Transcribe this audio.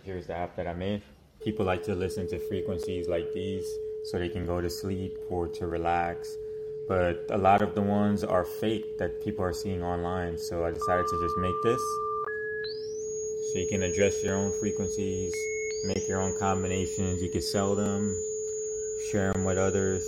here's the app that I made. People like to listen to frequencies like these so they can go to sleep or to relax. But a lot of the ones are fake that people are seeing online. So I decided to just make this. So you can adjust your own frequencies, make your own combinations. You can sell them, share them with others.